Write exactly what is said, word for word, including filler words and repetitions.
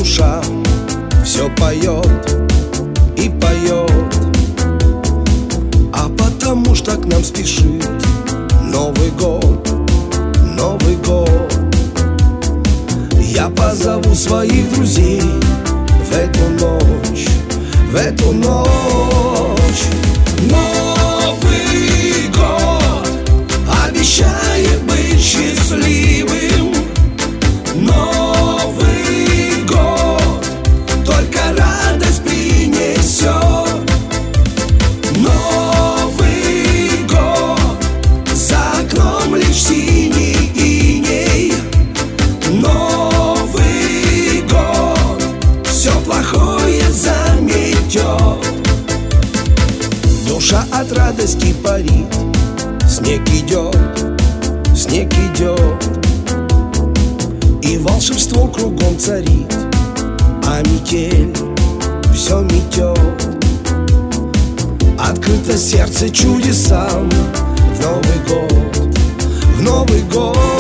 душа все поет и поет, а потому что к нам спешит Новый год, Новый год. Я позову своих друзей в эту ночь, в эту ночь. Новый год обещает быть счастливым. Новый год только радость принесет. Новый год за окном лишь синий иней. Новый год все плохое заметет. Душа от радости парит, снег идет, снег идет, и волшебство кругом царит, а метель все метет. Открыто сердце чудесам в Новый год, в Новый год.